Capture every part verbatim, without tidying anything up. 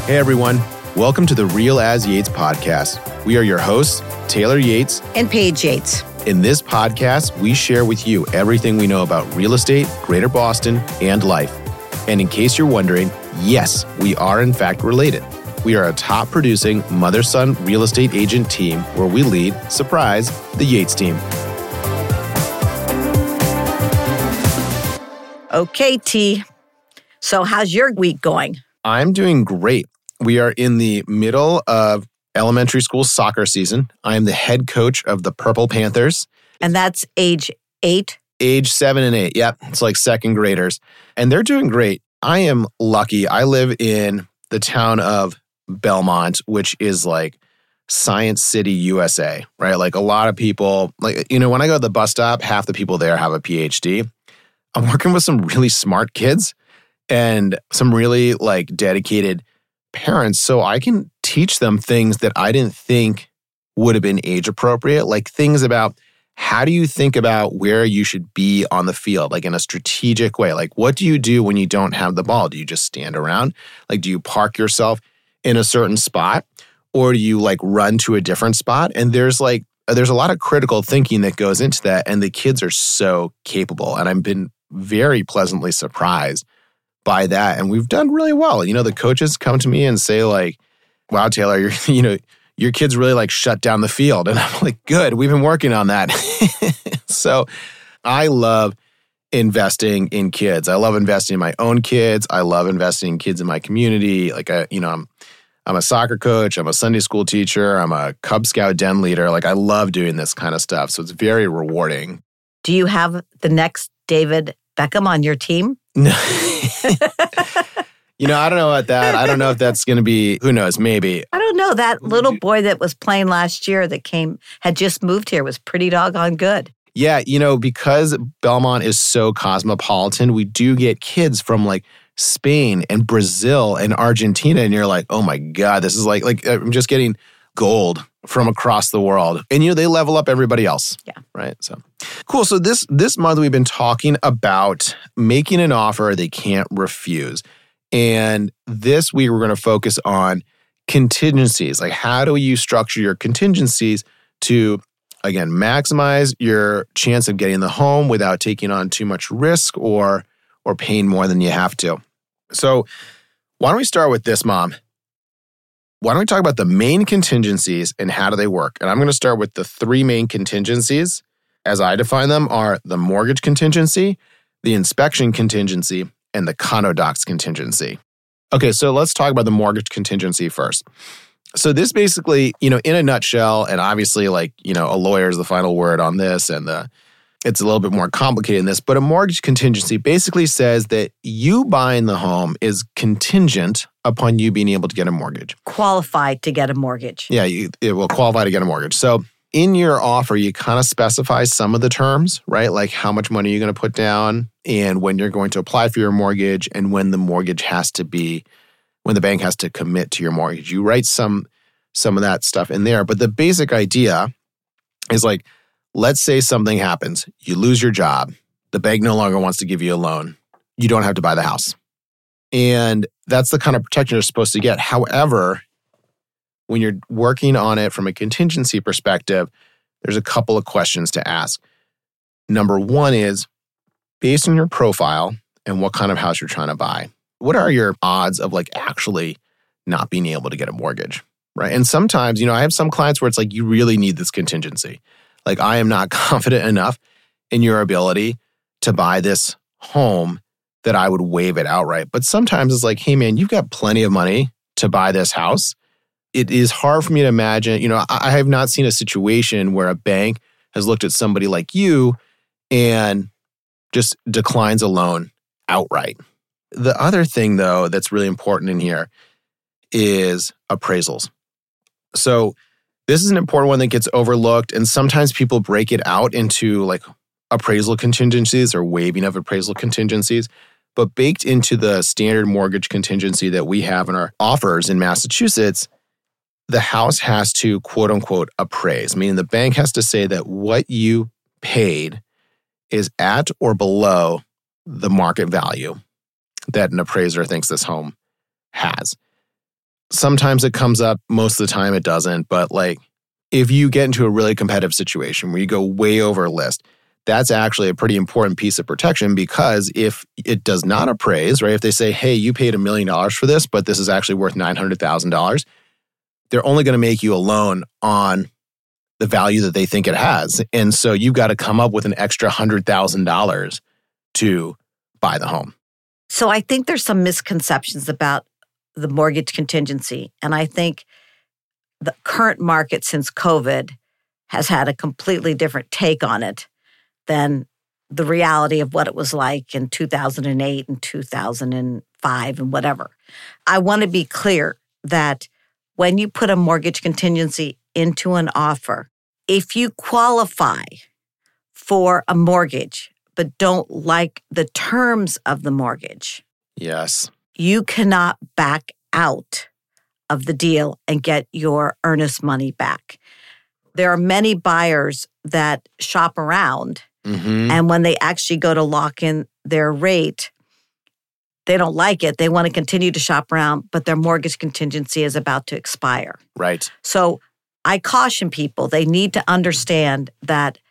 Hey everyone, welcome to the Real As Yates podcast. We are your hosts, Taylor Yates and Paige Yates. In this podcast, we share with you everything we know about real estate, Greater Boston, and life. And in case you're wondering, yes, we are in fact related. We are a top producing mother-son real estate agent team where we lead, surprise, the Yates team. Okay, T. So how's your week going? I'm doing great. We are in the middle of elementary school soccer season. I am the head coach of the Purple Panthers. And that's age eight? Age seven and eight. Yep. It's like second graders. And they're doing great. I am lucky. I live in the town of Belmont, which is like Science City, U S A, right? Like a lot of people, like, you know, when I go to the bus stop, half the people there have a P H D. I'm working with some really smart kids and some really like dedicated parents, so I can teach them things that I didn't think would have been age appropriate, like things about how do you think about where you should be on the field, like in a strategic way. Like, what do you do when you don't have the ball? Do you just stand around? Like, do you park yourself in a certain spot, or do you like run to a different spot? And there's like, there's a lot of critical thinking that goes into that, and the kids are so capable, and I've been very pleasantly surprised by that. And we've done really well. You know, the coaches come to me and say like, wow, Taylor, you're, you know, your kids really like shut down the field. And I'm like, good, we've been working on that. So I love investing in kids. I love investing in my own kids. I love investing in kids in my community. Like, I, you know, I'm, I'm a soccer coach. I'm a Sunday school teacher. I'm a Cub Scout den leader. Like, I love doing this kind of stuff. So it's very rewarding. Do you have the next David Beckham on your team? No. You know, I don't know about that. I don't know if that's going to be, who knows, maybe. I don't know. That little boy that was playing last year that came, had just moved here was pretty doggone good. Yeah, you know, because Belmont is so cosmopolitan, we do get kids from like Spain and Brazil and Argentina. And you're like, oh my God, this is like, like I'm just getting gold from across the world. And, you know, they level up everybody else. Yeah. Right. So cool. So this, this month we've been talking about making an offer they can't refuse. And this week we're going to focus on contingencies. Like, how do you structure your contingencies to, again, maximize your chance of getting the home without taking on too much risk or or paying more than you have to? So why don't we start with this, Mom? Why don't we talk about the main contingencies and how do they work? And I'm going to start with the three main contingencies, as I define them, are the mortgage contingency, the inspection contingency, and the condo docs contingency. Okay, so let's talk about the mortgage contingency first. So this basically, you know, in a nutshell, and obviously like, you know, a lawyer is the final word on this, and the it's a little bit more complicated than this, but a mortgage contingency basically says that you buying the home is contingent upon you being able to get a mortgage. Qualified to get a mortgage. Yeah, you, it will qualify to get a mortgage. So in your offer, you kind of specify some of the terms, right? Like how much money you're going to put down and when you're going to apply for your mortgage and when the mortgage has to be, when the bank has to commit to your mortgage. You write some, some of that stuff in there. But the basic idea is like, let's say something happens. You lose your job. The bank no longer wants to give you a loan. You don't have to buy the house. And that's the kind of protection you're supposed to get. However, when you're working on it from a contingency perspective, there's a couple of questions to ask. Number one is, based on your profile and what kind of house you're trying to buy, what are your odds of like actually not being able to get a mortgage, right? And sometimes, you know, I have some clients where it's like, you really need this contingency. Like, I am not confident enough in your ability to buy this home that I would waive it outright. But sometimes it's like, hey man, you've got plenty of money to buy this house. It is hard for me to imagine, you know, I have not seen a situation where a bank has looked at somebody like you and just declines a loan outright. The other thing, though, that's really important in here is appraisals. So this is an important one that gets overlooked, and sometimes people break it out into like appraisal contingencies or waiving of appraisal contingencies. But baked into the standard mortgage contingency that we have in our offers in Massachusetts, the house has to, quote unquote, appraise, meaning the bank has to say that what you paid is at or below the market value that an appraiser thinks this home has. sometimes it comes up, most of the time it doesn't. But like, if you get into a really competitive situation where you go way over list, that's actually a pretty important piece of protection, because if it does not appraise, right? If they say, hey, you paid a million dollars for this, but this is actually worth nine hundred thousand dollars, they're only going to make you a loan on the value that they think it has. And so you've got to come up with an extra one hundred thousand dollars to buy the home. So I think there's some misconceptions about the mortgage contingency. And I think the current market since COVID has had a completely different take on it than the reality of what it was like in two thousand eight and two thousand five and whatever. I want to be clear that when you put a mortgage contingency into an offer, if you qualify for a mortgage but don't like the terms of the mortgage, yes, you cannot back out of the deal and get your earnest money back. There are many buyers that shop around, mm-hmm. and when they actually go to lock in their rate, they don't like it. They want to continue to shop around, but their mortgage contingency is about to expire. Right. So I caution people, they need to understand that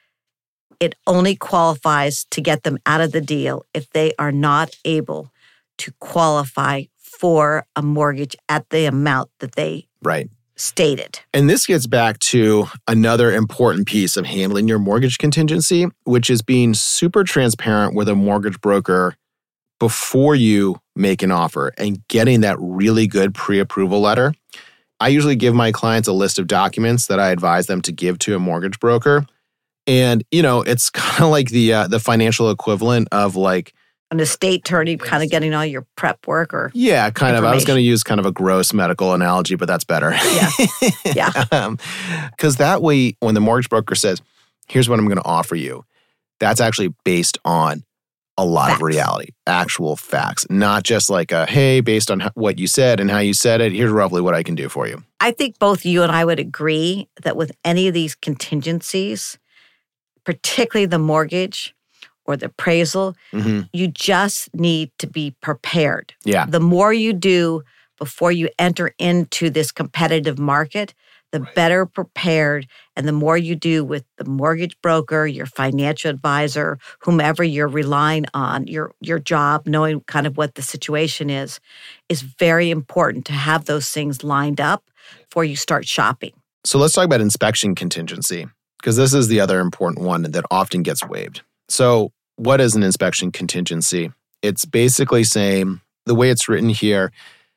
it only qualifies to get them out of the deal if they are not able to qualify for a mortgage at the amount that they right. stated. And this gets back to another important piece of handling your mortgage contingency, which is being super transparent with a mortgage broker before you make an offer and getting that really good pre-approval letter. I usually give my clients a list of documents that I advise them to give to a mortgage broker. And, you know, it's kind of like the uh, the financial equivalent of like an estate attorney kind of getting all your prep work or yeah, kind of. I was going to use kind of a gross medical analogy, but that's better. Yeah, yeah. Because um, that way, when the mortgage broker says, here's what I'm going to offer you, that's actually based on a lot facts. Of reality, actual facts, not just like a, hey, based on what you said and how you said it, here's roughly what I can do for you. I think both you and I would agree that with any of these contingencies, particularly the mortgage or the appraisal, mm-hmm. you just need to be prepared. Yeah. The more you do before you enter into this competitive market, the right. better prepared, and the more you do with the mortgage broker, your financial advisor, whomever you're relying on, your your job, knowing kind of what the situation is, is very important to have those things lined up before you start shopping. So let's talk about inspection contingency, because this is the other important one that often gets waived. So what is an inspection contingency? It's basically saying, the way it's written here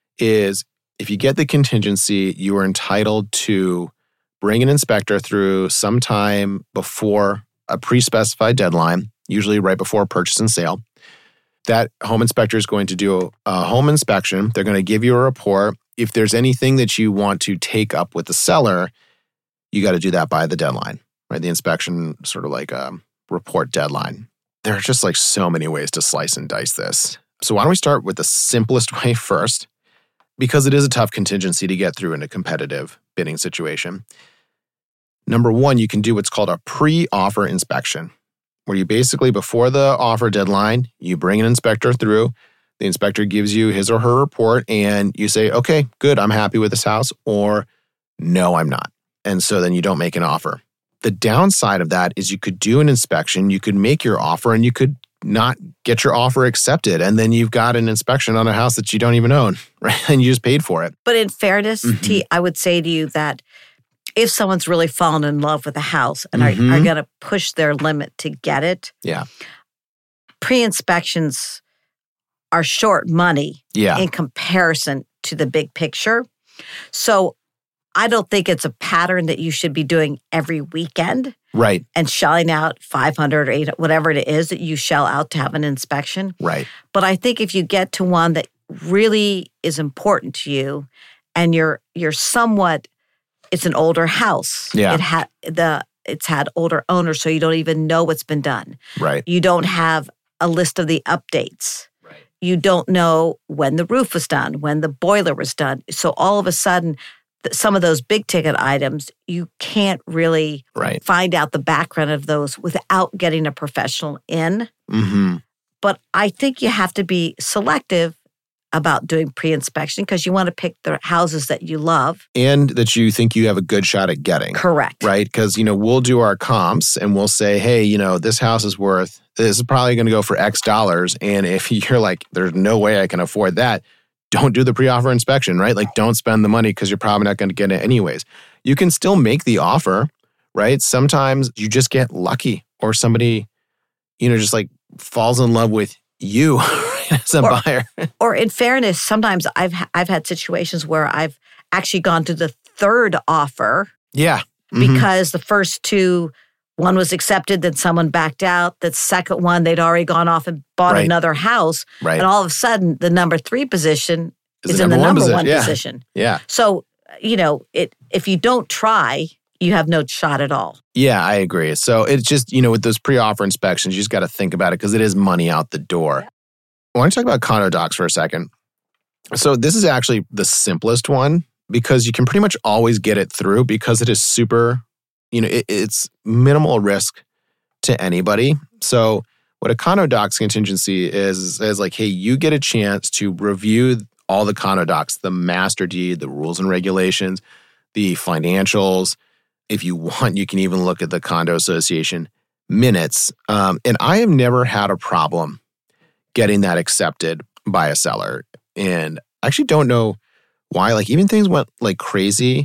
is, if you get the contingency, you are entitled to bring an inspector through sometime before a pre-specified deadline, usually right before purchase and sale. That home inspector is going to do a home inspection. They're going to give you a report. If there's anything that you want to take up with the seller, you got to do that by the deadline, right? The inspection, sort of like a report deadline. There are just like so many ways to slice and dice this. So why don't we start with the simplest way first? Because it is a tough contingency to get through in a competitive bidding situation. Number one, you can do what's called a pre-offer inspection, where you basically, before the offer deadline, you bring an inspector through. The inspector gives you his or her report, and you say, okay, good, I'm happy with this house, or no, I'm not. And so then you don't make an offer. The downside of that is you could do an inspection, you could make your offer, and you could not get your offer accepted. And then you've got an inspection on a house that you don't even own, right? And you just paid for it. But in fairness, mm-hmm. T, I would say to you that if someone's really fallen in love with a house and mm-hmm. are, are going to push their limit to get it, yeah, pre-inspections are short money yeah. in comparison to the big picture. So I don't think it's a pattern that you should be doing every weekend. Right. And shelling out five hundred or eight hundred, whatever it is that you shell out to have an inspection. Right. But I think if you get to one that really is important to you and you're you're somewhat, it's an older house. Yeah. It ha- the it's had older owners, so you don't even know what's been done. Right. You don't have a list of the updates. Right. You don't know when the roof was done, when the boiler was done. So all of a sudden, some of those big ticket items, you can't really right. find out the background of those without getting a professional in. Mm-hmm. But I think you have to be selective about doing pre-inspection because you want to pick the houses that you love. And that you think you have a good shot at getting. Correct. Right? Because, you know, we'll do our comps and we'll say, hey, you know, this house is worth, this is probably going to go for X dollars. And if you're like, there's no way I can afford that, don't do the pre-offer inspection, right? Like, don't spend the money because you're probably not going to get it anyways. You can still make the offer, right? Sometimes you just get lucky or somebody, you know, just like falls in love with you as a or, buyer. Or in fairness, sometimes I've I've had situations where I've actually gone to the third offer. Yeah. Mm-hmm. Because the first two, one was accepted, then someone backed out. The second one, they'd already gone off and bought right. another house. Right. And all of a sudden, the number three position is, is in the number number one, one position. position. Yeah. yeah. So, you know, it if you don't try, you have no shot at all. Yeah, I agree. So it's just, you know, with those pre-offer inspections, you just got to think about it because it is money out the door. I want to talk about condo docs for a second. So this is actually the simplest one because you can pretty much always get it through because it is super, you know, it, it's minimal risk to anybody. So what a condo docs contingency is, is like, hey, you get a chance to review all the condo docs, the master deed, the rules and regulations, the financials. If you want, you can even look at the condo association minutes. Um, and I have never had a problem getting that accepted by a seller. And I actually don't know why. Like, even things went like crazy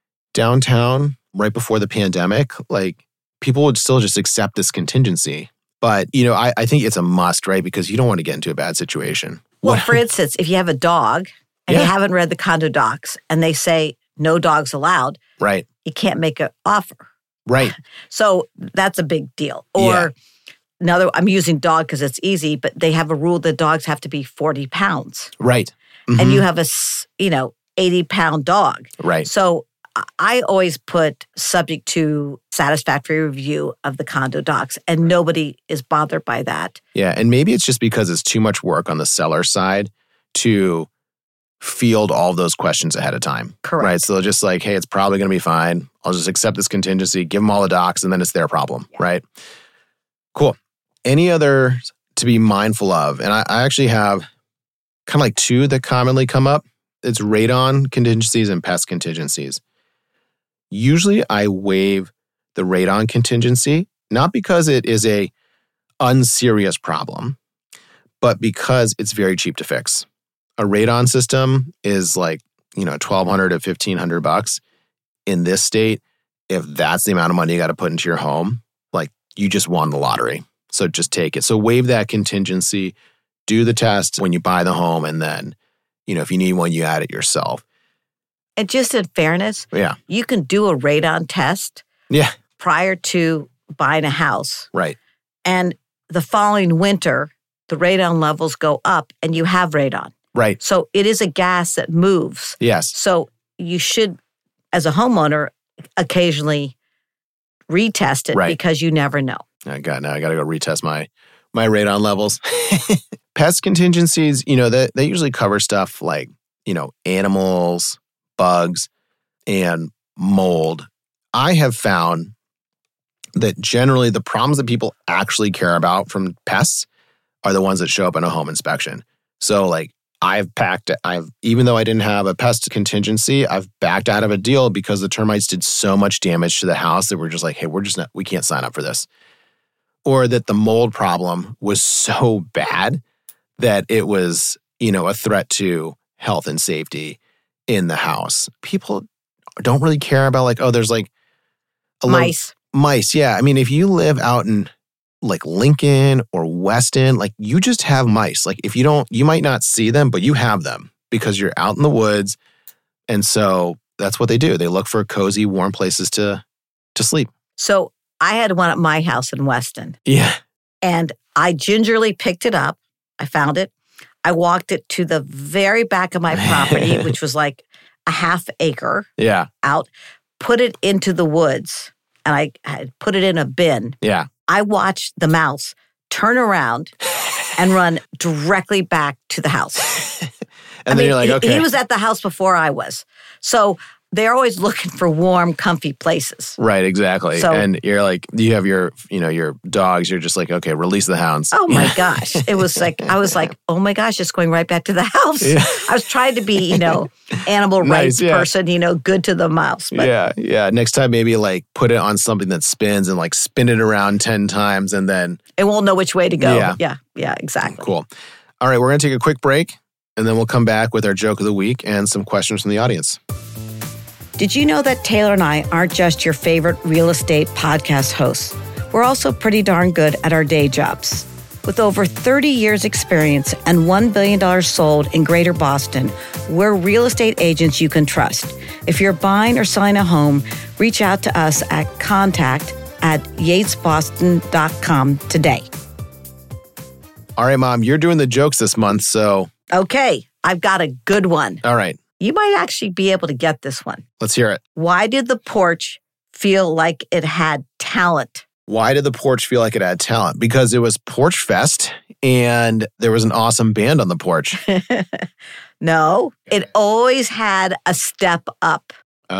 downtown right before the pandemic. Like, people would still just accept this contingency. But, you know, I, I think it's a must, right? Because you don't want to get into a bad situation. Well, What- for instance, if you have a dog and Yeah. you haven't read the condo docs and they say no dogs allowed, Right, you can't make an offer. right. So that's a big deal. Or Yeah. another, I'm using dog because it's easy, but they have a rule that dogs have to be forty pounds. Right. And Mhm. you have a, s- you know, eighty pound dog. Right. So I- I always put subject to satisfactory review of the condo docs, and nobody is bothered by that. Yeah. And maybe it's just because it's too much work on the seller side to field all those questions ahead of time. Correct. Right. So they're just like, hey, it's probably going to be fine. I'll just accept this contingency, give them all the docs, and then it's their problem. Yeah. Right. Cool. Any other to be mindful of? And I, I actually have kind of like two that commonly come up. It's radon contingencies and pest contingencies. Usually I waive the radon contingency, not because it is a unserious problem, but because it's very cheap to fix. A radon system is like, you know, twelve hundred to fifteen hundred bucks in this state. If that's the amount of money you got to put into your home, like, you just won the lottery. So just take it. So waive that contingency, do the test when you buy the home, and then, you know, if you need one, you add it yourself. And just in fairness, Yeah. you can do a radon test Yeah. prior to buying a house. Right. And the following winter, the radon levels go up and you have radon. Right. So it is a gas that moves. Yes. So you should, as a homeowner, occasionally retest it Right. because you never know. I got now. I got to go retest my my radon levels. Pest contingencies, you know, that they usually cover stuff like, you know, animals, bugs, and mold. I have found that generally the problems that people actually care about from pests are the ones that show up in a home inspection. So, like, I've packed, I've, even though I didn't have a pest contingency, I've backed out of a deal because the termites did so much damage to the house that we're just like, hey, we're just not, we can't sign up for this. Or that the mold problem was so bad that it was, you know, a threat to health and safety in the house. People don't really care about, like, oh, there's like a little- Mice. mice. Yeah. I mean, if you live out in like Lincoln or Weston, like, you just have mice. Like, if you don't, you might not see them, but you have them because you're out in the woods. And so that's what they do. They look for cozy, warm places to to sleep. So I had one at my house in Weston, Yeah. and I gingerly picked it up. I found it. I walked it to the very back of my property, which was like a half acre Yeah. out, put it into the woods, and I had put it in a bin. Yeah. I watched the mouse turn around and run directly back to the house. And I then mean, you're like, he- okay. he was at the house before I was. So they're always looking for warm, comfy places. Right, exactly. So- and you're like, you have your, you know, your dogs. You're just like, okay, release the hounds. Oh my gosh. It was like, I was like, oh my gosh, just going right back to the house. Yeah. I was trying to be, you know, animal Nice, rights yeah. person, you know, good to the mouse. But Yeah, yeah. Next time, maybe like put it on something that spins and like spin it around ten times and then, it won't know which way to go. Yeah. Yeah, yeah, exactly. cool. All right, we're going to take a quick break and then we'll come back with our joke of the week and some questions from the audience. Did you know that Taylor and I aren't just your favorite real estate podcast hosts? We're also pretty darn good at our day jobs. With over thirty years experience and one billion dollars sold in Greater Boston, we're real estate agents you can trust. If you're buying or selling a home, reach out to us at contact at yates boston dot com today. All right, Mom, you're doing the jokes this month, so Okay, I've got a good one. all right, You might actually be able to get this one. let's hear it. Why did the porch feel like it had talent? Why did the porch feel like it had talent? Because it was Porch Fest and there was an awesome band on the porch. No, it always had a step up.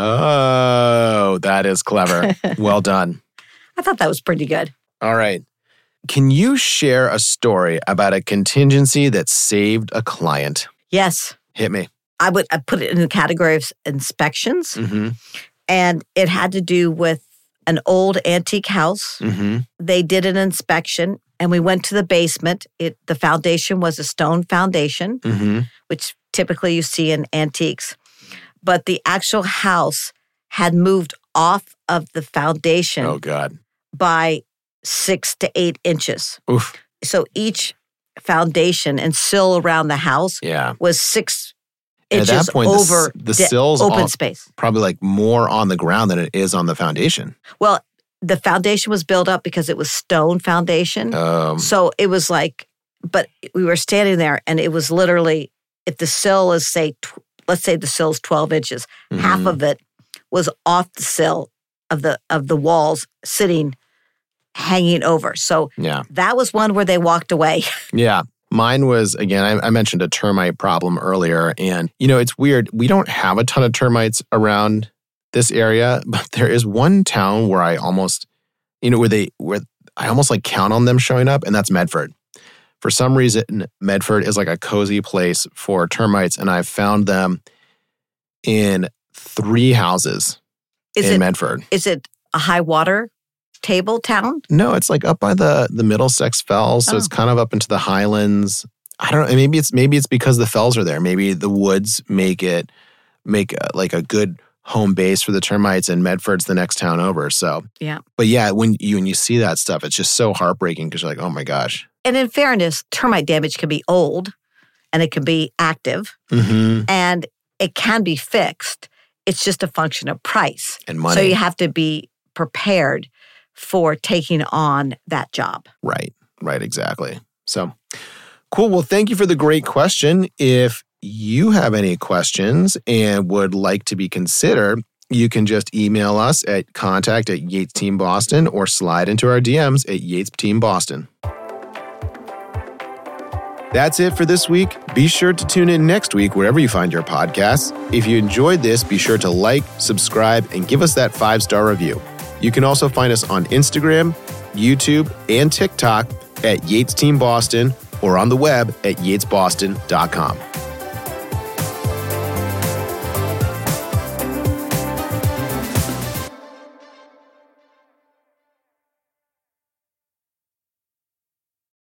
Oh, that is clever. Well done. I thought that was pretty good. All right. Can you share a story about a contingency that saved a client? Yes, Hit me. I would I put it in the category of inspections, Mm-hmm. and it had to do with an old antique house. Mm-hmm. They did an inspection, and we went to the basement. It the foundation was a stone foundation, Mm-hmm. which typically you see in antiques. But the actual house had moved off of the foundation Oh, God. by six to eight inches. Oof. So each foundation and sill around the house Yeah. was six And inches at that point, the s- over the de- sill's open all- space. Probably like more on the ground than it is on the foundation. Well, the foundation was built up because it was stone foundation. Um, So it was like, but we were standing there and it was literally, if the sill is, say, tw- let's say the sill's twelve inches, half mhm. of it was off the sill of the of the walls sitting, hanging over. So Yeah. that was one where they walked away. Yeah. Mine was, again, I, I mentioned a termite problem earlier. And, you know, it's weird. We don't have a ton of termites around this area, but there is one town where I almost, you know, where they, where I almost like count on them showing up, and that's Medford. For some reason, Medford is like a cozy place for termites, and I've found them in three houses Is in it Medford. is it a high water table town? No, it's like up by the the Middlesex Fells, so Oh. it's kind of up into the Highlands. I don't know. Maybe it's maybe it's because the fells are there. Maybe the woods make it make a, like a good home base for the termites, and Medford's the next town over. So Yeah. but yeah, when you when you see that stuff, it's just so heartbreaking because you're like, oh my gosh. And in fairness, termite damage can be old and it can be active Mm-hmm. and it can be fixed. It's just a function of price. And money. So you have to be prepared for taking on that job. Right. Right. Exactly. So cool. Well, thank you for the great question. If you have any questions and would like to be considered, you can just email us at contact at Yates Team Boston or slide into our D Ms at Yates Team Boston. That's it for this week. Be sure to tune in next week wherever you find your podcasts. If you enjoyed this, be sure to like, subscribe, and give us that five-star review. You can also find us on Instagram, YouTube, and TikTok at Yates Team Boston or on the web at yates boston dot com.